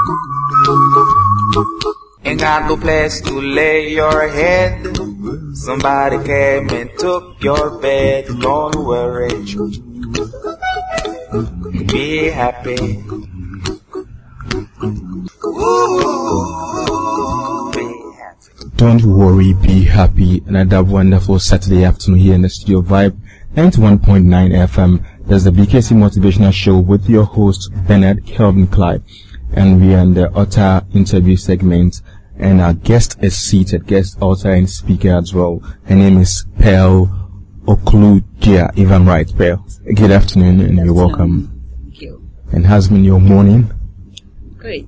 Ain't got no place to lay your head. Somebody came and took your bed. Don't worry, be happy. Don't worry, be happy. Another wonderful Saturday afternoon here in the Studio Vibe 91.9 FM. There's the BKC Motivational Show with your host Bernard Kelvin Clyde, and we are in the author interview segment. And our guest is seated, guest author and speaker as well. Her name is Pearl Okludia, if I'm right, Pearl. Good afternoon, and you're welcome. Thank you. And how's been your morning? Great.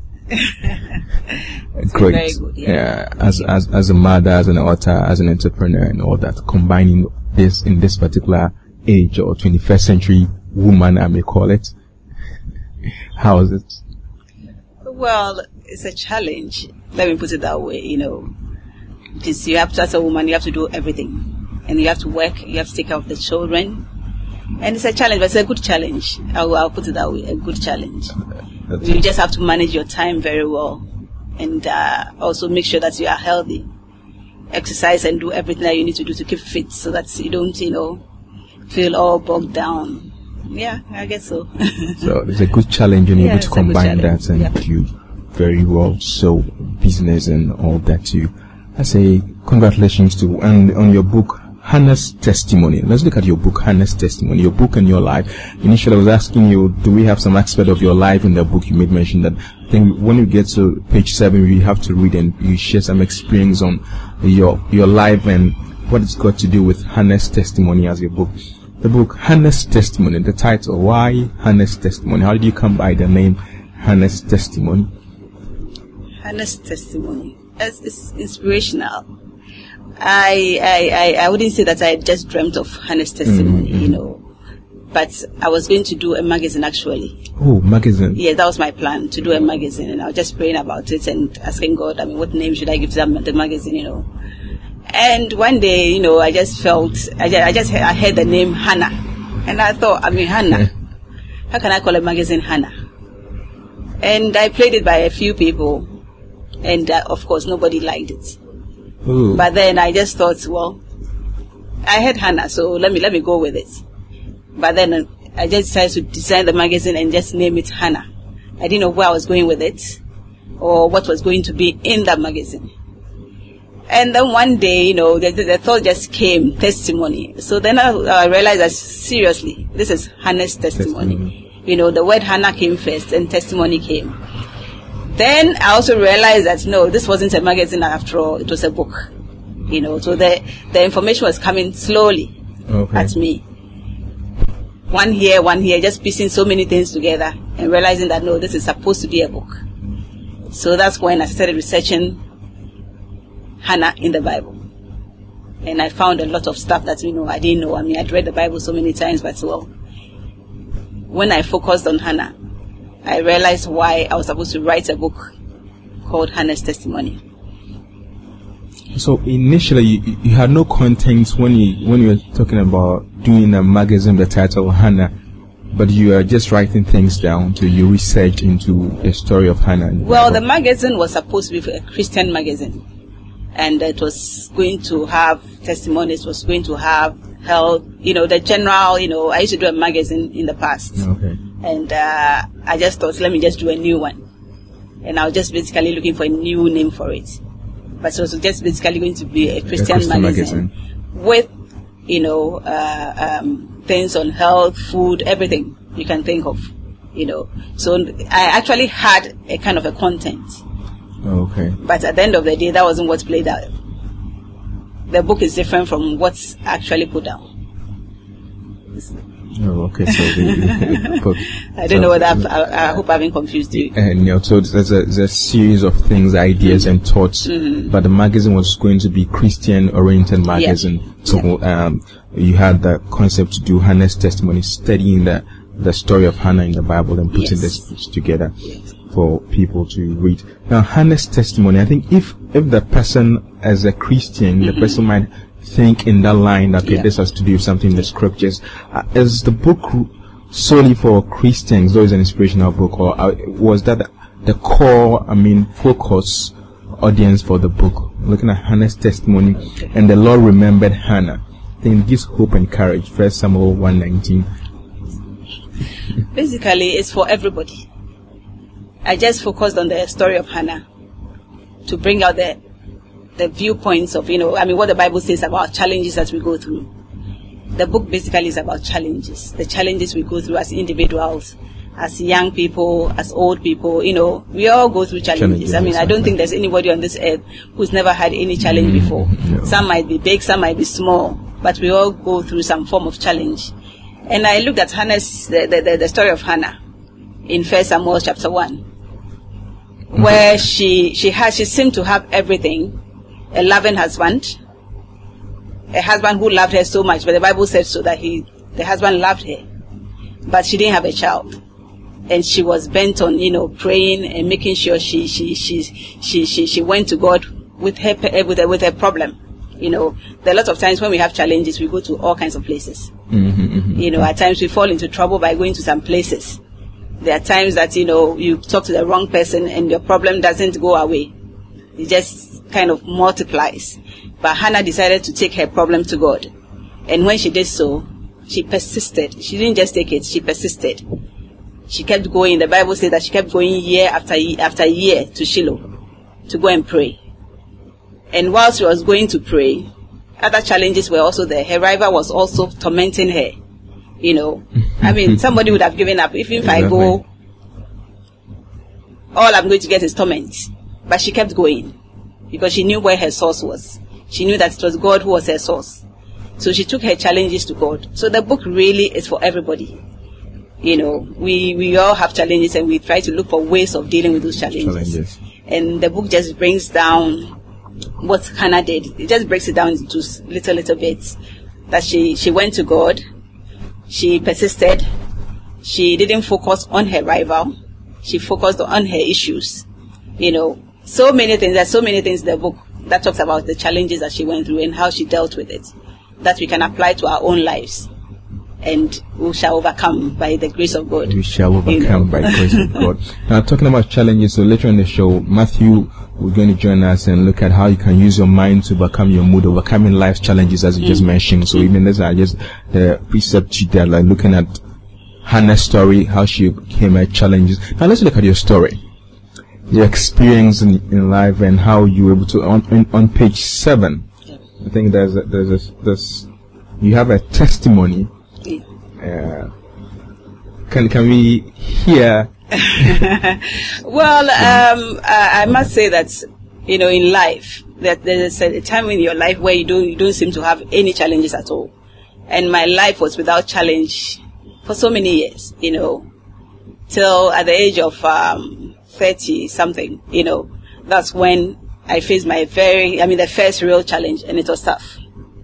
Great. Very good, yeah. As a mother, as an author, as an entrepreneur, and all that, combining this in this particular age or 21st century woman, I may call it. How is it? Well, it's a challenge. Let me put it that way, because you have to, as a woman, you have to do everything. And you have to work, you have to take care of the children. And it's a challenge, but it's a good challenge. I'll put it that way, a good challenge. You just have to manage your time very well. And also make sure that you are healthy. Exercise and do everything that you need to do to keep fit so that you don't, feel all bogged down. Yeah, I guess so. So it's a good challenge and you're able to combine that and do very well. So business and all that too. I say congratulations to, and on your book, Hannah's Testimony. Let's look at your book, Hannah's Testimony, your book and your life. Initially I was asking you, do we have some aspect of your life in the book? You made mention that I think when you get to page 7, we have to read and you share some experience on your life and what it's got to do with Hannah's Testimony as your book. The book, Hannah's Testimony, the title, why Hannah's Testimony? How did you come by the name Hannah's Testimony? Hannah's Testimony. It's inspirational. I wouldn't say that I just dreamt of Hannah's Testimony, but I was going to do a magazine actually. Oh, magazine. Yeah, that was my plan, to do a magazine, and I was just praying about it and asking God, what name should I give to the magazine, And one day, I just felt, I heard the name Hannah, and I thought, Hannah, how can I call a magazine Hannah? And I played it by a few people, and of course nobody liked it. Ooh. But then I just thought, well, I had Hannah, so let me go with it. But then I just decided to design the magazine and just name it Hannah. I didn't know where I was going with it or what was going to be in that magazine. And then one day, the thought just came, testimony. So then I realized that seriously, this is Hannah's testimony. The word Hannah came first and testimony came. Then I also realized that no, this wasn't a magazine after all, it was a book. So the information was coming slowly at me. One here, just piecing so many things together and realizing that no, this is supposed to be a book. So that's when I started researching Hannah in the Bible. And I found a lot of stuff that, I didn't know. I'd read the Bible so many times, but when I focused on Hannah, I realized why I was supposed to write a book called Hannah's Testimony. So initially, you had no content when you were talking about doing a magazine, the title Hannah, but you are just writing things down to you research into the story of Hannah. Well, the magazine was supposed to be a Christian magazine, and it was going to have testimonies, was going to have health, the general, I used to do a magazine in the past. Okay. And I just thought, let me just do a new one. And I was just basically looking for a new name for it. But it was just basically going to be a Christian magazine with, things on health, food, everything you can think of, So I actually had a kind of a content. Okay. But at the end of the day, that wasn't what played out. The book is different from what's actually put down. Oh, okay. So I don't know whether I hope I haven't confused you. And so there's a series of things, ideas and thoughts, but the magazine was going to be Christian-oriented magazine. Yeah. So you had the concept to do Hannah's Testimony, studying the story of Hannah in the Bible and putting this together for people to read. Now, Hannah's Testimony, I think if the person as a Christian, the person might think in that line that this has to do with something in the scriptures. Is the book solely for Christians, though it's an inspirational book, or was that the core, focus audience for the book, looking at Hannah's testimony, and the Lord remembered Hannah. I think it gives hope and courage. 1 Samuel 1:19. Basically, it's for everybody. I just focused on the story of Hannah to bring out the viewpoints of, what the Bible says about challenges that we go through. The book basically is about challenges, the challenges we go through as individuals, as young people, as old people. We all go through challenges. I don't think there's anybody on this earth who's never had any challenge before. No. Some might be big, some might be small, but we all go through some form of challenge. And I looked at Hannah's, the story of Hannah in 1 Samuel chapter 1, where she seemed to have everything: a loving husband, a husband who loved her so much, but the Bible said so that the husband loved her, but she didn't have a child, and she was bent on praying and making sure she went to God with her problem. There are a lot of times when we have challenges, we go to all kinds of places. At times we fall into trouble by going to some places. There are times that you talk to the wrong person and your problem doesn't go away; it just kind of multiplies. But Hannah decided to take her problem to God. And when she did so, she persisted. She didn't just take it, she persisted. She kept going. The Bible says that she kept going year after year to Shiloh to go and pray. And while she was going to pray, other challenges were also there. Her rival was also tormenting her. Somebody would have given up. Even if I go, all I'm going to get is torment. But she kept going because she knew where her source was. She knew that it was God who was her source. So she took her challenges to God. So the book really is for everybody. We all have challenges, and we try to look for ways of dealing with those challenges. And the book just brings down what Hannah did. It just breaks it down into little bits. That she went to God. She persisted. She didn't focus on her rival. She focused on her issues. So many things. There's so many things in the book that talks about the challenges that she went through and how she dealt with it, that we can apply to our own lives, and we shall overcome by the grace of God. We shall overcome by the grace of God. Now, talking about challenges, so later in the show, Matthew will going to join us and look at how you can use your mind to overcome your mood, overcoming life's challenges, as you just mentioned. So even as I just the precept there, like looking at Hannah's story, how she overcame her challenges. Now let's look at your story. Your experience in life and how you were able to on page 7. I think there's you have a testimony. Can we hear? Well, I must say that in life that there's a time in your life where you don't seem to have any challenges at all, and my life was without challenge for so many years. Till at the age of 30 something, that's when I faced the first real challenge, and it was tough.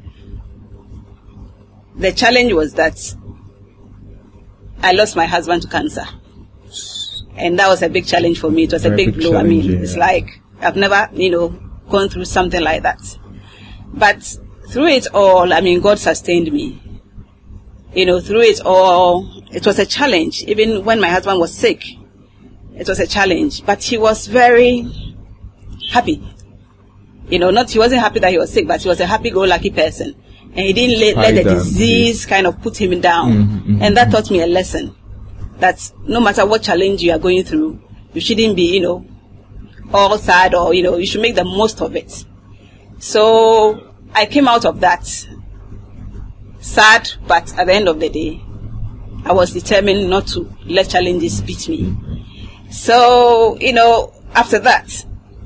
The challenge was that I lost my husband to cancer, and that was a big challenge for me. It was a big blow. It's like I've never, gone through something like that. But through it all, God sustained me. Through it all, it was a challenge. Even when my husband was sick, it was a challenge, but he was very happy. He wasn't happy that he was sick, but he was a happy-go-lucky person. And he didn't let the disease kind of put him down. And that taught me a lesson. That no matter what challenge you are going through, you shouldn't be, all sad, or, you should make the most of it. So I came out of that sad, but at the end of the day, I was determined not to let challenges beat me. So, after that,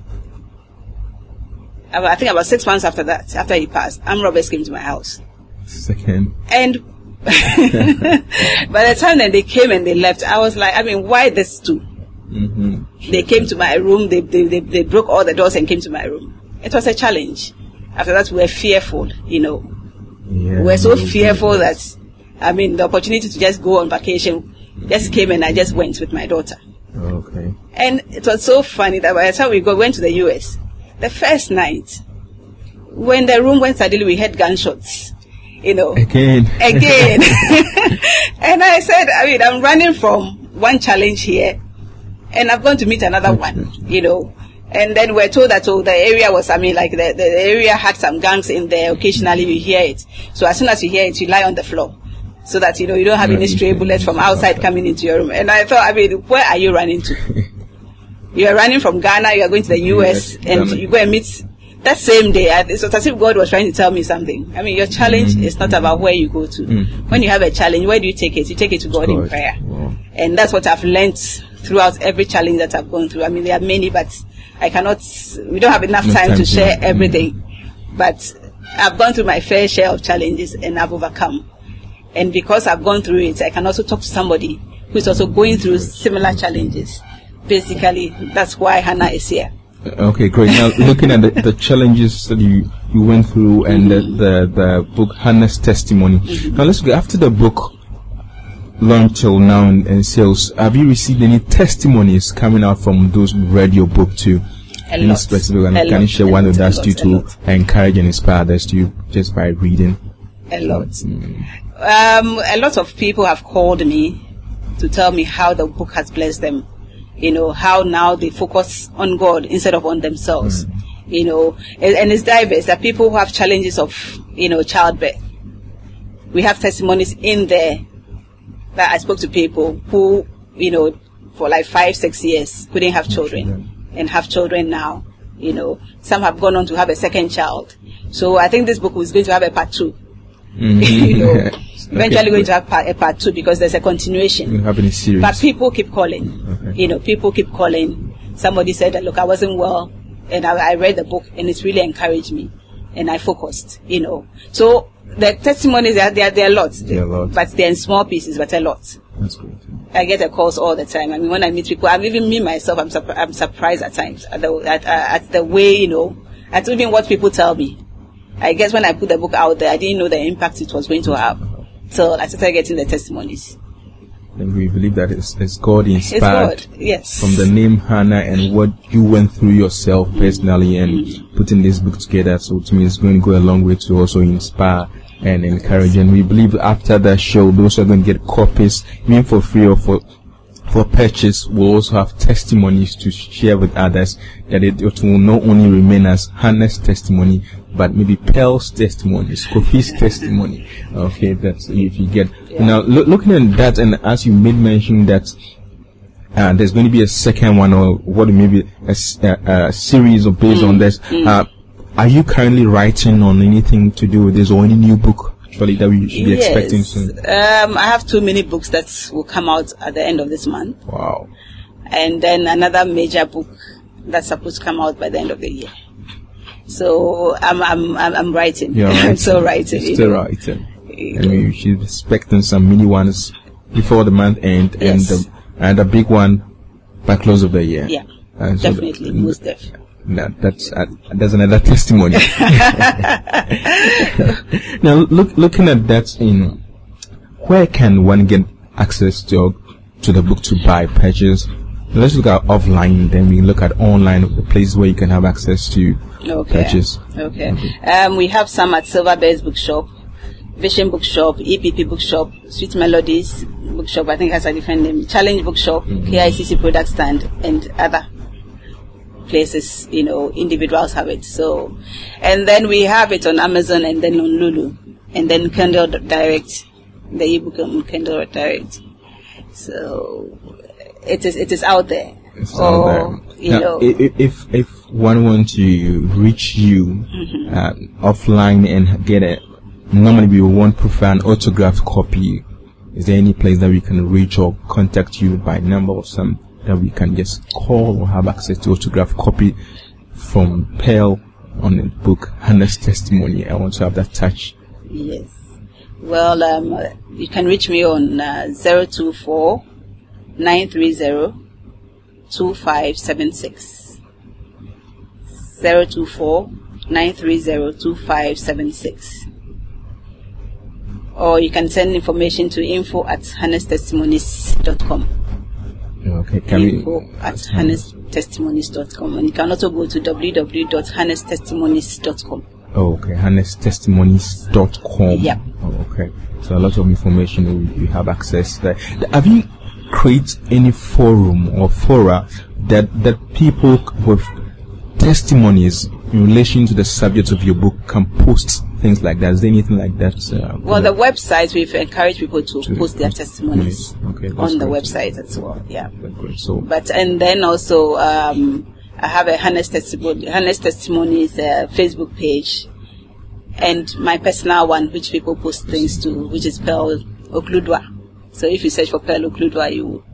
I think about 6 months after that, after he passed, armed robbers came to my house. And by the time that they came and they left, I was like, why this too? They came to my room, they broke all the doors and came to my room. It was a challenge. After that, we were fearful, we were so fearful that, the opportunity to just go on vacation just came, and I just went with my daughter. Okay. And it was so funny that by the time we went to the US, the first night, when the room went suddenly, we heard gunshots, Again. And I said, I'm running from one challenge here, And I've gone to meet another one, you know. And then we're told that the area was, the area had some gangs in there. Occasionally you hear it. So as soon as you hear it, you lie on the floor. So that, you don't have any stray bullets from outside coming into your room. And I thought, where are you running to? You are running from Ghana, you are going to the US, and you go and meet that same day. It's as if God was trying to tell me something. Your challenge is not about where you go to. When you have a challenge, where do you take it? You take it to God in prayer. Wow. And that's what I've learned throughout every challenge that I've gone through. There are many, but we don't have enough time to share everything. But I've gone through my fair share of challenges and I've overcome. And because I've gone through it, I can also talk to somebody who's also going through similar challenges. Basically, that's why Hannah is here. Okay, great. Now, looking at the challenges that you went through and the book Hannah's Testimony. Now, let's go after the book launched till now in sales. Have you received any testimonies coming out from those who read your book too? Any specific? And can you share one of that to encourage and inspire others to you just by reading? A lot. A lot of people have called me to tell me how the book has blessed them. How now they focus on God instead of on themselves. And it's diverse. There are people who have challenges of, childbirth. We have testimonies in there that I spoke to people who, for like 5-6 years couldn't have children and have children now. Some have gone on to have a second child. So I think this book is going to have a part 2. Eventually going to have a part 2 because there's a continuation. We'll have any series. But people keep calling. Okay. People keep calling. Somebody said that, look, I wasn't well, and I read the book, and it's really encouraged me, and I focused. So the testimonies they're a lot. They're a lot, but they're in small pieces, but a lot. That's good. I get the calls all the time. When I meet people, even me myself, I'm surprised at times at the way at even what people tell me. I guess when I put the book out there, I didn't know the impact it was going to have. So I started getting the testimonies. And we believe that it's God inspired. It's God, yes. From the name Hannah and what you went through yourself personally and putting this book together. So to me, it's going to go a long way to also inspire and encourage. And we believe after that show, those are going to get copies, even for free or for purchase. We'll also have testimonies to share with others, that it will not only remain as Hannah's testimony, but maybe Pearl's testimony, Kofi's testimony. Okay, that's if you get. Now, looking at that, and as you made mention that there's going to be a second one, or what maybe a series of based on this. Are you currently writing on anything to do with this, or any new book actually that we should be expecting soon? I have 2 mini books that will come out at the end of this month. Wow. And then another major book that's supposed to come out by the end of the year. So I'm writing. You're writing. I'm still writing. Still writing. And we should be expecting some mini ones before the month end, yes. and a big one by close of the year. Yeah, definitely, most definitely. That's another testimony. Now, looking at that, where can one get access to the book to buy, purchase? Let's look at offline, then we look at online, the place where you can have access to purchase. Okay. We have some at Silverbirds Bookshop, Vision Bookshop, EPP Bookshop, Sweet Melodies Bookshop, I think has a different name, Challenge Bookshop, KICC Product Stand, and other places, individuals have it. So, and then we have it on Amazon and then on Lulu, and then Kindle Direct, the ebook on Kindle Direct. So, it is out there. It's out there. Now, if one wants to reach you offline and get normally we want prefer an autographed copy. Is there any place that we can reach or contact you by number or some that we can just call or have access to autographed copy from Pearl on the book Hannah's Testimony? I want to have that touch. Yes. Well, you can reach me on 024 930 2576. 024 930 2576. Or you can send information to info@hannastestimonies.com. Okay, info@hannastestimonies.com. And you can also go to www.hannastestimonies.com. Oh, okay, hannastestimonies.com. Yeah. Oh, okay. So a lot of information you have access there. Have you create any forum or fora that people with testimonies in relation to the subject of your book can post things like that? Is there anything like that? Well, the website, we've encouraged people to post their testimonies on the website as well. Yeah. So, and then also, I have a Hannah's Testimonies Facebook page, and my personal one, which people post things to, which is Pearl Okludwa. So if you search for Pearl Okludwa,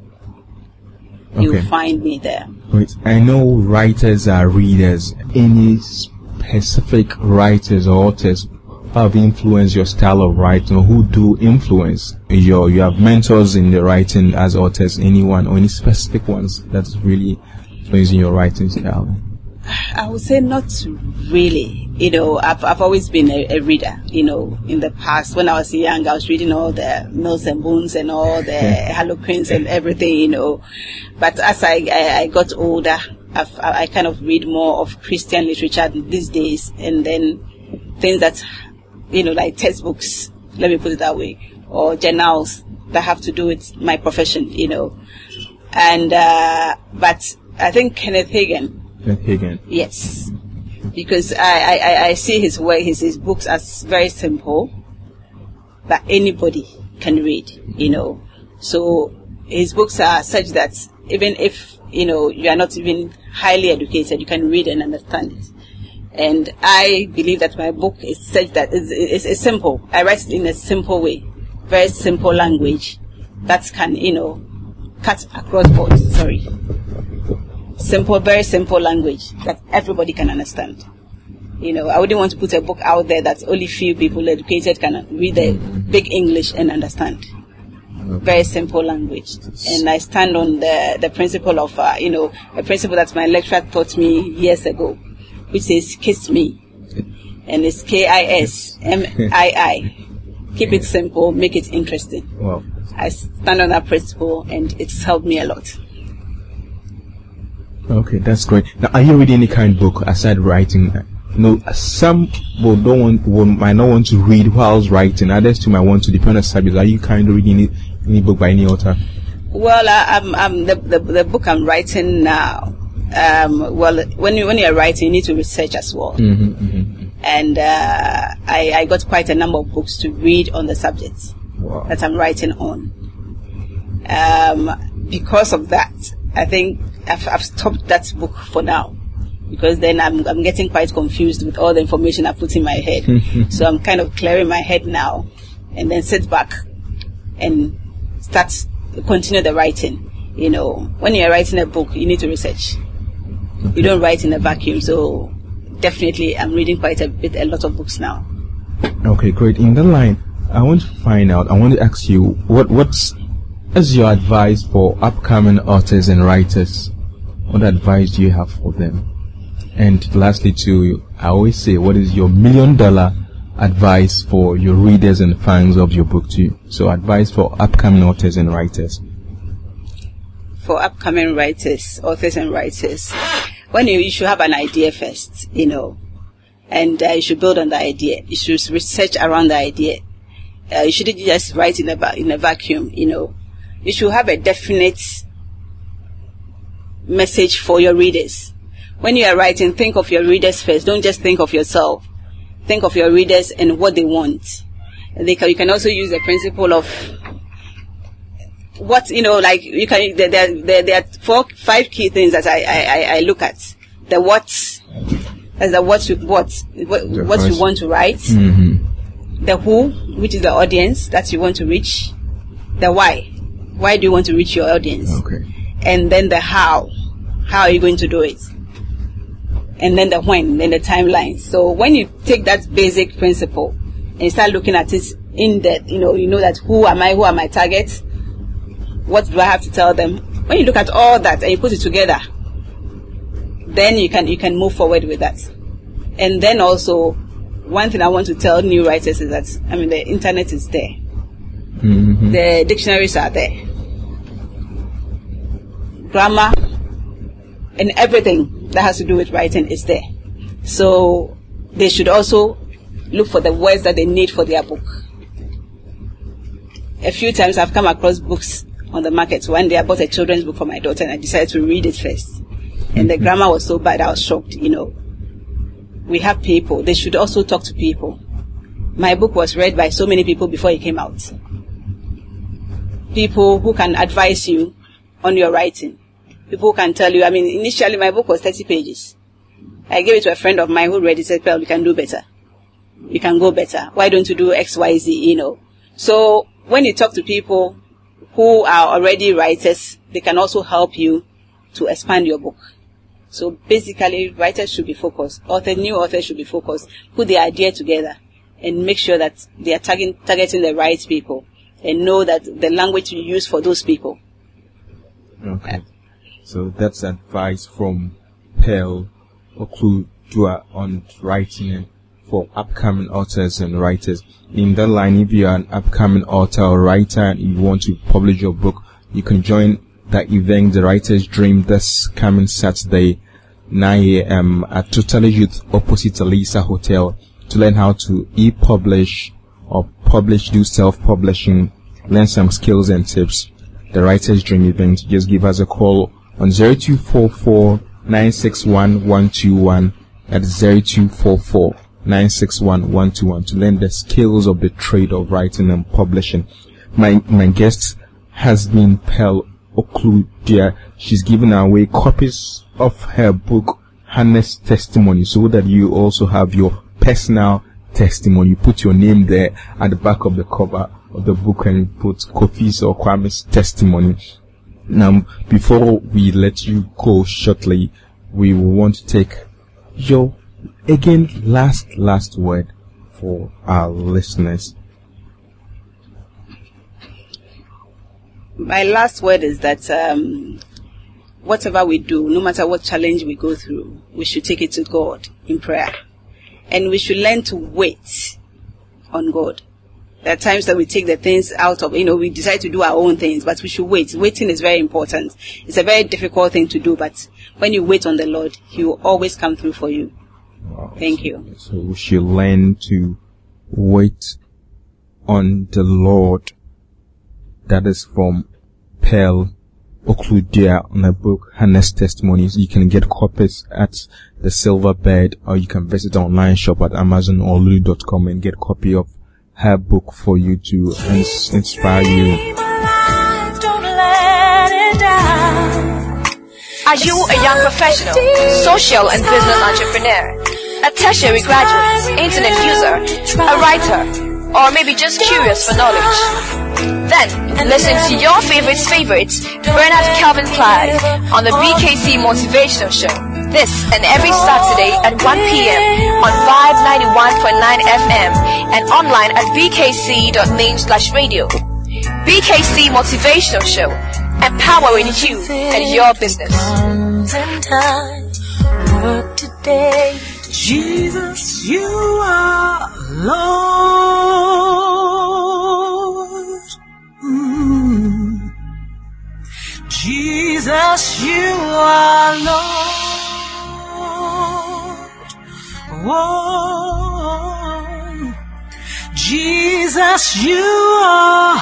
you'll find me there. Wait, I know writers are readers. Any specific writers or authors who have influenced your style of writing, or who do influence you have mentors in the writing as authors? Anyone or any specific ones that's really influencing your writing style? I would say not really. I've always been a reader. In the past, when I was young, I was reading all the Mills and Boons and all the Harlequins and everything, But as I got older, I kind of read more of Christian literature these days, and then things that, like textbooks, let me put it that way, or journals that have to do with my profession, And, but I think Kenneth Hagin. Yes. Because I see his work, his books as very simple, that anybody can read, So his books are such that even if, you are not even highly educated, you can read and understand it. And I believe that my book is such that it's simple. I write it in a simple way, very simple language that can, cut across boards. Sorry. Simple, very simple language that everybody can understand. I wouldn't want to put a book out there that only few people educated can read the big English and understand. Very simple language. And I stand on the principle of, a principle that my lecturer taught me years ago, which says kiss me. And it's KISMII. Keep it simple, make it interesting. Wow. I stand on that principle, and it's helped me a lot. Okay, that's great. Now, are you reading any kind of book aside writing? Some might not want to read whilst writing. Others too might want to, depend on the subject. Are you kind of reading any book by any author? Well, the book I'm writing now. When you're writing, you need to research as well. And I got quite a number of books to read on the subject that I'm writing on. Because of that, I think I've stopped that book for now, because then I'm getting quite confused with all the information I put in my head. So I'm kind of clearing my head now, and then sit back and continue the writing. When you're writing a book, you need to research. You don't write in a vacuum. So definitely, I'm reading quite a lot of books now. Okay, great. In that line, I want to ask you, what's your advice for upcoming authors and writers? What advice do you have for them? And lastly, too, I always say, what is your $1 million advice for your readers and fans of your book too? So, advice for upcoming authors and writers. For upcoming authors and writers, you should have an idea first, and you should build on the idea. You should research around the idea. You shouldn't just write in a vacuum, You should have a definite message for your readers. When you are writing, think of your readers first. Don't just think of yourself. Think of your readers and what they want. You can also use the principle of what, like you can, there are 5 key things that I look at. The what, as the what you want to write. The who, which is the audience that you want to reach. The why. Why do you want to reach your audience? Okay. And then the how. How are you going to do it? And then the when, then the timeline. So when you take that basic principle and you start looking at it in depth, you know that who am I, who are my targets, what do I have to tell them? When you look at all that and you put it together, then you can move forward with that. And then also, one thing I want to tell new writers is that, the internet is there. The dictionaries are there. Grammar and everything that has to do with writing is there. So they should also look for the words that they need for their book. A few times I've come across books on the market. One day I bought a children's book for my daughter and I decided to read it first. And the grammar was so bad, I was shocked, We have people. They should also talk to people. My book was read by so many people before it came out. People who can advise you on your writing. People who can tell you, initially my book was 30 pages. I gave it to a friend of mine who read it, said, "Well, you can do better. You can go better. Why don't you do X, Y, Z, So when you talk to people who are already writers, they can also help you to expand your book. So basically, writers should be focused. New authors should be focused. Put the idea together and make sure that they are targeting the right people and know that the language you use for those people. Okay. So that's advice from Pearl Okludua on writing for upcoming authors and writers. In that line, if you are an upcoming author or writer and you want to publish your book, you can join the event, The Writer's Dream, this coming Saturday, 9 a.m. at Total Youth opposite Alisa Hotel to learn how to e-publish or do self-publishing, learn some skills and tips. The Writer's Dream event, just give us a call on 0244-961-121 at 0244-961-121 to learn the skills of the trade of writing and publishing. My guest has been Pearl Okludua. She's given away copies of her book, Hannah's Testimony, so that you also have your personal testimony. You put your name there at the back of the cover of the book and you put Kofi's or Kwame's testimony. Now, before we let you go shortly, we will want to take your, again, last word for our listeners. My last word is that whatever we do, no matter what challenge we go through, we should take it to God in prayer. And we should learn to wait on God. There are times that we take the things out of, we decide to do our own things, but we should wait. Waiting is very important. It's a very difficult thing to do, but when you wait on the Lord, He will always come through for you. Wow. Thank you. So we should learn to wait on the Lord. That is from Pearl Okludua on the book Hannah's Testimonies. You can get copies at the Silver Bed, or you can visit our online shop at Amazon or Lulu.com and get a copy of her book for you to inspire you. Are you a young professional, social and business entrepreneur, a tertiary graduate, internet user, a writer, or maybe just curious for knowledge? Then listen to your favorites, Bernard Calvin Clyde on the BKC Motivational Show. This and every Saturday at 1 p.m. on Vibe 91.9 FM and online at bkc.main/radio. BKC Motivational Show, empowering you and your business. Jesus, you are Lord. Jesus, you are Lord. Whoa. Jesus, you are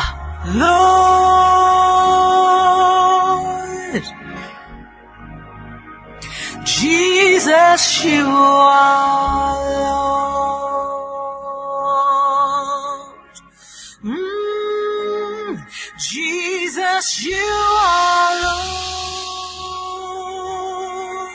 Lord. Jesus, you are Lord. Jesus, you are Lord.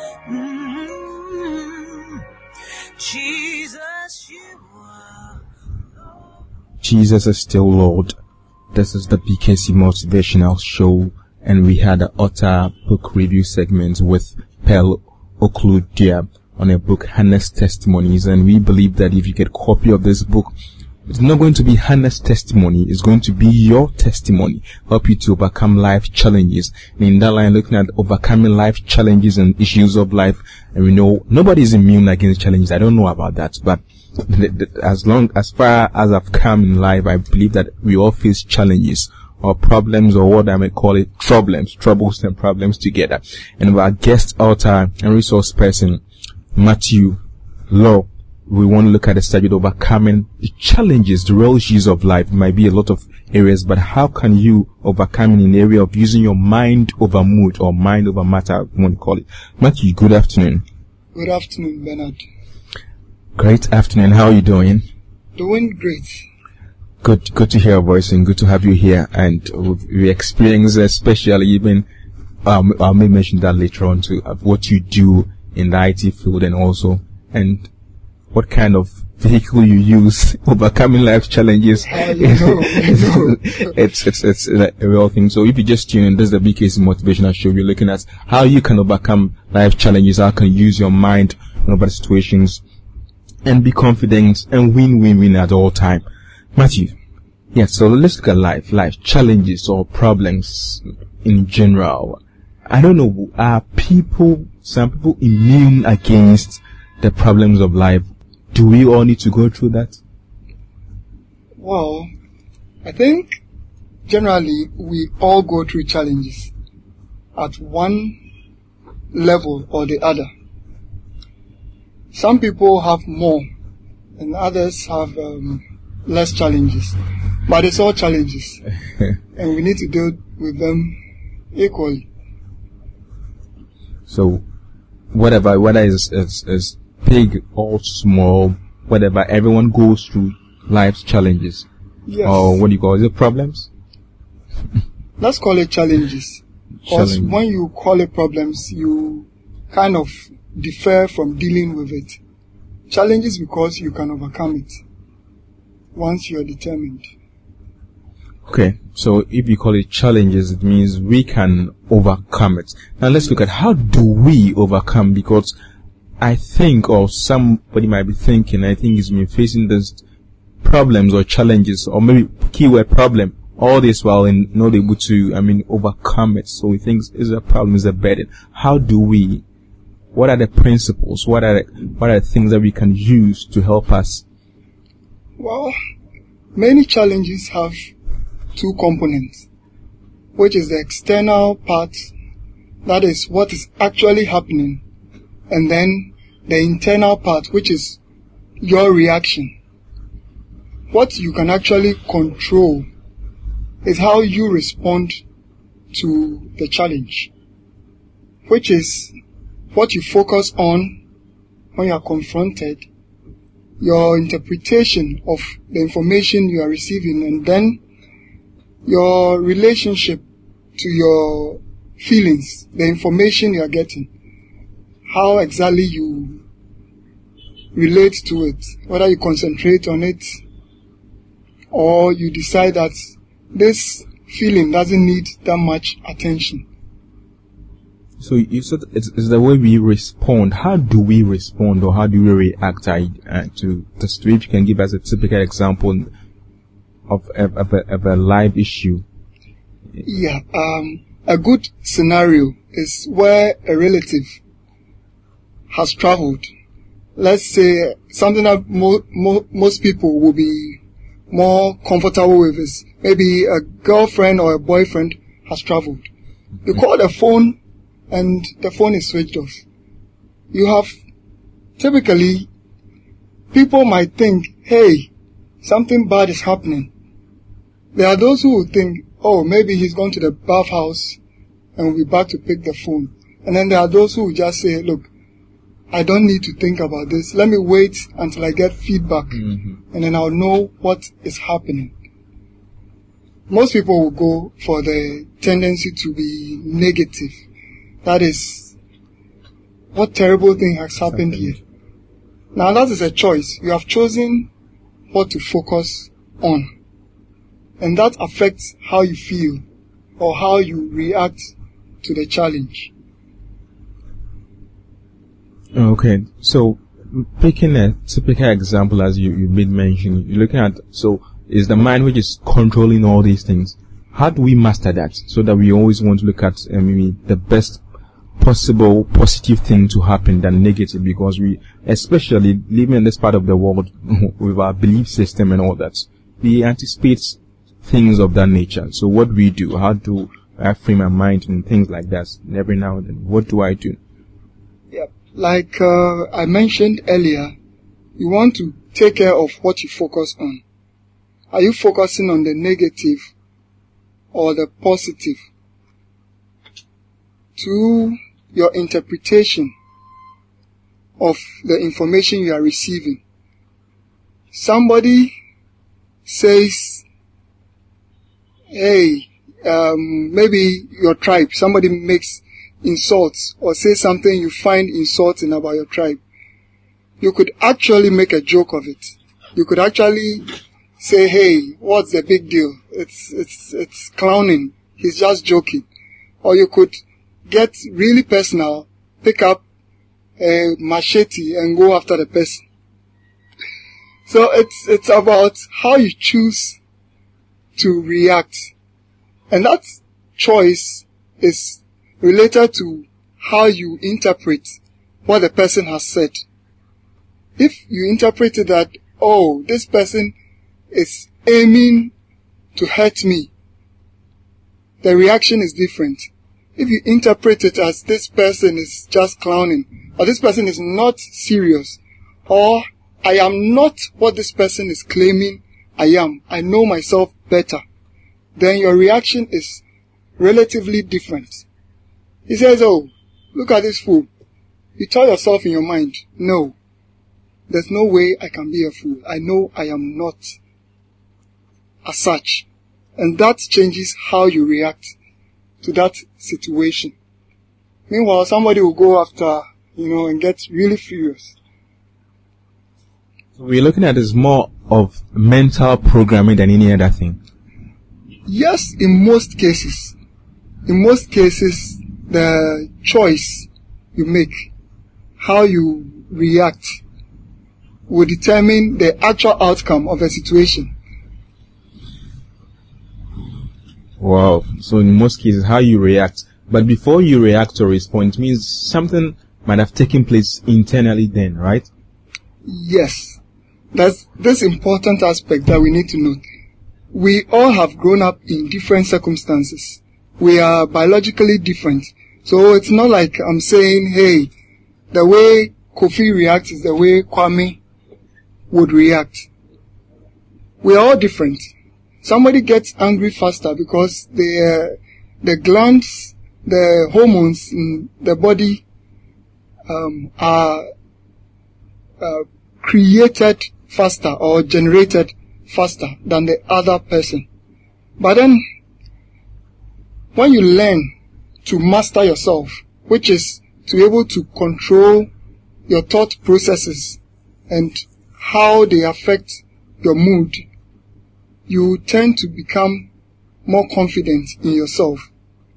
Jesus, you are Lord. Jesus is still Lord. This is the BKC Motivational Show, and we had an author book review segment with Pearl Okludua on a book, Hannah's Testimonies, and we believe that if you get a copy of this book, it's not going to be Hannah's testimony, it's going to be your testimony, help you to overcome life challenges. And in that line, looking at overcoming life challenges and issues of life, and we know nobody is immune against challenges. I don't know about that, but as far as I've come in life, I believe that we all face challenges or problems, or what I may call it, troubles and problems together. And our guest author and resource person, Matthew Law, we want to look at the subject of overcoming the challenges, the real issues of life. It might be a lot of areas, but how can you overcome in an area of using your mind over mood or mind over matter, I want to call it. Matthew, good afternoon. Good afternoon, Bernard. Great afternoon. How are you doing? Doing great. Good to hear your voice and good to have you here. And we experience, especially even, I may mention that later on too, of what you do in the IT field and also, and what kind of vehicle you use overcoming life challenges. It's a real thing. So if you just tune in, this is the BKC Motivational Show. We're looking at how you can overcome life challenges, how can you use your mind over situations and be confident and win at all time. Matthew, yeah, so let's look at life challenges or problems in general. I don't know, are some people immune against the problems of life? Do we all need to go through that? Well, I think generally we all go through challenges at one level or the other. Some people have more and others have less challenges, but it's all challenges and we need to deal with them equally. So whether is big or small, whatever, everyone goes through life's challenges. Yes. Or what do you call it? Is it problems? Let's call it challenges. Because when you call it problems, you kind of defer from dealing with it. Challenges because you can overcome it once you're determined. Okay, so if you call it challenges, it means we can overcome it. Now let's look at how do we overcome, because I think, or somebody might be thinking, I think he's been facing these problems or challenges, or maybe keyword problem, all this while not able to, overcome it. So he thinks is a problem, is a burden. How do we? What are the principles? What are the things that we can use to help us? Well, many challenges have two components, which is the external part, that is what is actually happening, and then the internal part, which is your reaction. What you can actually control is how you respond to the challenge, which is what you focus on when you are confronted, your interpretation of the information you are receiving, and then your relationship to your feelings, the information you are getting, how exactly you relate to it, whether you concentrate on it or you decide that this feeling doesn't need that much attention. So you said it's the way we respond. How do we respond, or how do we react to the situation? You can give us a typical example of a live issue. Yeah, a good scenario is where a relative has traveled. Let's say something that most people will be more comfortable with is maybe a girlfriend or a boyfriend has traveled. You call the phone and the phone is switched off. You have, typically, people might think, hey, something bad is happening. There are those who will think, oh, maybe he's gone to the bathhouse and will be back to pick the phone. And then there are those who will just say, look, I don't need to think about this. Let me wait until I get feedback, and then I'll know what is happening. Most people will go for the tendency to be negative. That is, what terrible thing has happened here. Now that is a choice. You have chosen what to focus on. And that affects how you feel or how you react to the challenge. Okay, so picking a typical example as you made mention, you're looking at, so is the mind which is controlling all these things. How do we master that so that we always want to look at the best possible positive thing to happen than negative, because we, especially living in this part of the world with our belief system and all that, we anticipate things of that nature. So what do we do? How do I frame my mind and things like that? And every now and then, what do I do? Yeah, like I mentioned earlier, you want to take care of what you focus on. Are you focusing on the negative or the positive? To your interpretation of the information you are receiving. Somebody says, hey, maybe your tribe, somebody makes insults or says something you find insulting about your tribe. You could actually make a joke of it. You could actually say, hey, what's the big deal? It's clowning. He's just joking. Or you could get really personal, pick up a machete and go after the person. So it's about how you choose to react. And that choice is related to how you interpret what the person has said. If you interpreted that, oh, this person is aiming to hurt me, the reaction is different. If you interpret it as this person is just clowning, or this person is not serious, or I am not what this person is claiming I am, I know myself better, then your reaction is relatively different. He says, oh, look at this fool. You tell yourself in your mind, no, there's no way I can be a fool. I know I am not as such. And that changes how you react to that situation. Meanwhile, somebody will go after, and get really furious. So we're looking at this more of mental programming than any other thing. Yes, in most cases. In most cases, the choice you make, how you react, will determine the actual outcome of a situation. Wow. So in most cases, how you react. But before you react or respond, it means something might have taken place internally then, right? Yes. That's this important aspect that we need to know. We all have grown up in different circumstances. We are biologically different. So it's not like I'm saying, hey, the way Kofi reacts is the way Kwame would react. We are all different. Somebody gets angry faster because the glands, the hormones in the body are created faster or generated faster than the other person. But then, when you learn to master yourself, which is to be able to control your thought processes and how they affect your mood, you tend to become more confident in yourself.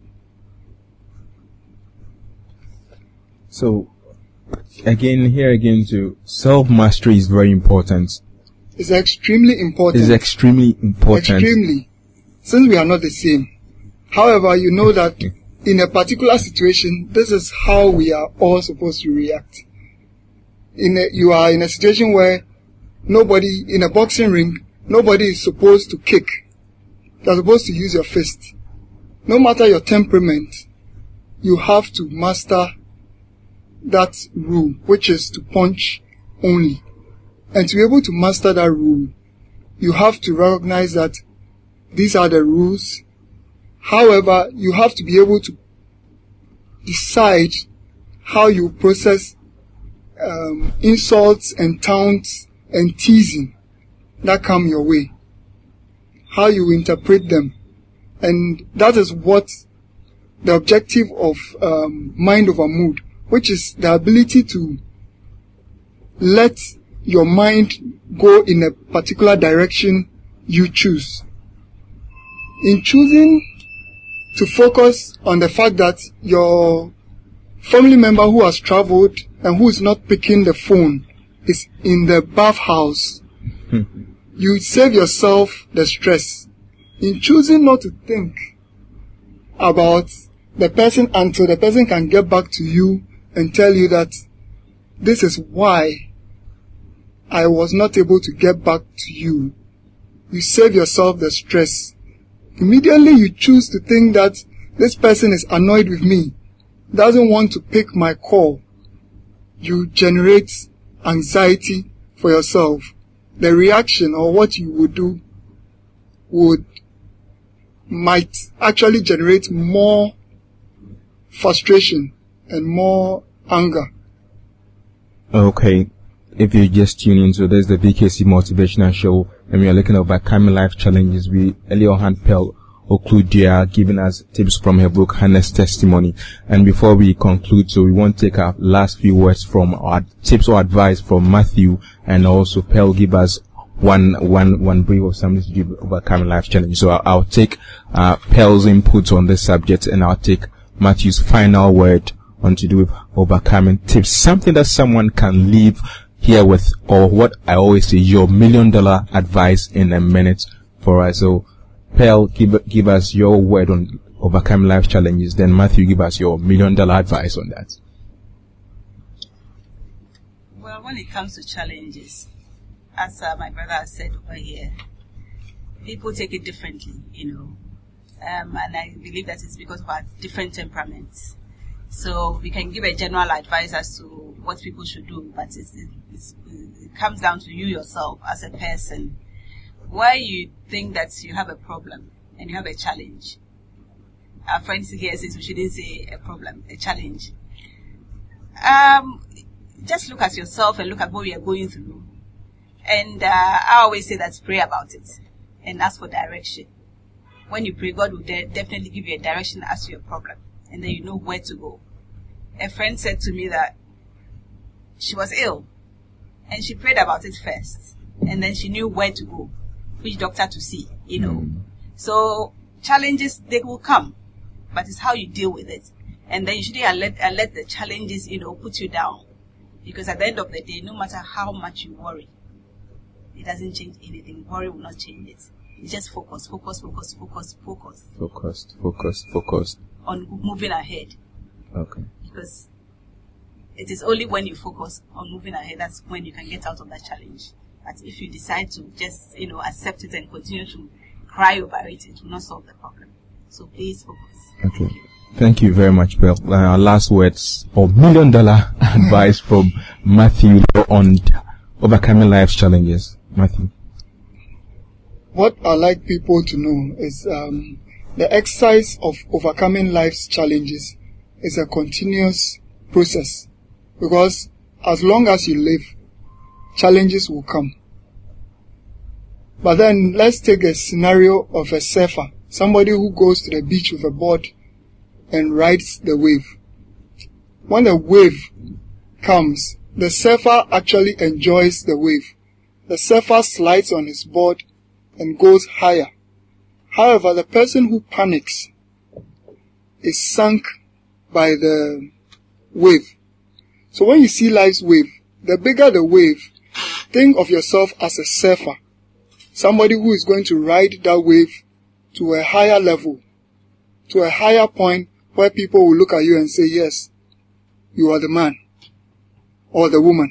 So, again, self-mastery is very important. It's extremely important. It's extremely important. Extremely. Since we are not the same. However, you know that in a particular situation, this is how we are all supposed to react. You are in a situation where nobody, in a boxing ring, nobody is supposed to kick. You're supposed to use your fist. No matter your temperament, you have to master that rule, which is to punch only. And to be able to master that rule, you have to recognize that these are the rules. However, you have to be able to decide how you process insults and taunts and teasing that come your way. How you interpret them. And that is what the objective of Mind Over Mood, which is the ability to let your mind go in a particular direction you choose. In choosing to focus on the fact that your family member who has traveled and who is not picking the phone is in the bathhouse, you save yourself the stress. In choosing not to think about the person until the person can get back to you and tell you that this is why I was not able to get back to you, you save yourself the stress. Immediately you choose to think that this person is annoyed with me, doesn't want to pick my call. You generate anxiety, for yourself, the reaction or what you would do might actually generate more frustration and more anger. Okay. If you're just tuning in, so there's the VKC Motivational Show, and we are looking at overcoming life challenges. We earlier had Pearl Okludia giving us tips from her book, Hannah's Testimony. And before we conclude, so we want to take our last few words from our tips or advice from Matthew, and also Pearl give us one brief of something to do with overcoming life challenges. So I'll take Pearl's input on this subject, and I'll take Matthew's final word on to do with overcoming tips. Something that someone can leave here with, or what I always say, your $1 million advice in a minute for us. So Pearl, give us your word on overcoming life challenges. Then Matthew, give us your $1 million advice on that. Well, when it comes to challenges, as my brother has said over here, people take it differently, and I believe that it's because of our different temperaments. So we can give a general advice as to what people should do, but it comes down to you yourself as a person. Why you think that you have a problem and you have a challenge. Our friends here says we shouldn't say a problem, a challenge. Just look at yourself and look at what you are going through. And I always say that pray about it and ask for direction. When you pray, God will definitely give you a direction as to your problem, and then you know where to go. A friend said to me that she was ill, and she prayed about it first, and then she knew where to go, which doctor to see, So challenges, they will come, but it's how you deal with it. And then you shouldn't let the challenges, put you down. Because at the end of the day, no matter how much you worry, it doesn't change anything. Worry will not change it. You just focus on moving ahead. Okay. Because it is only when you focus on moving ahead that's when you can get out of that challenge. But if you decide to just, accept it and continue to cry over it, it will not solve the problem. So please focus. Okay. Thank you very much, Pearl. Last words or $1 million advice from Matthew on overcoming life's challenges. Matthew. What I like people to know is the exercise of overcoming life's challenges is a continuous process, because as long as you live, challenges will come. But then let's take a scenario of a surfer, somebody who goes to the beach with a board and rides the wave. When the wave comes, the surfer actually enjoys the wave. The surfer slides on his board and goes higher. However, the person who panics is sunk by the wave. So when you see life's wave, the bigger the wave, think of yourself as a surfer, somebody who is going to ride that wave to a higher level, to a higher point where people will look at you and say, yes, you are the man or the woman.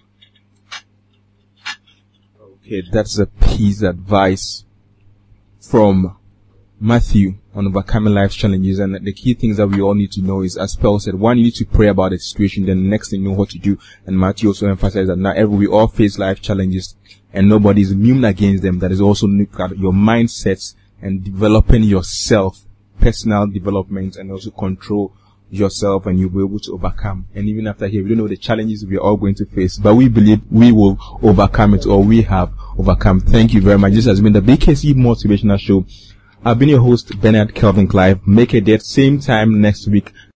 Okay, that's a piece of advice from Matthew on overcoming life challenges. And the key things that we all need to know is, as Pearl said, one, you need to pray about the situation, then the next thing you know what to do. And Matthew also emphasized that now we all face life challenges and nobody is immune against them. That is also look at your mindsets and developing yourself, personal development, and also control yourself, and you'll be able to overcome. And even after here, we don't know the challenges we are all going to face, but we believe we will overcome it, or we have overcome. Thank you very much. This has been the BKC Motivational Show. I've been your host, Bernard Kelvin Clive. Make a date, same time next week.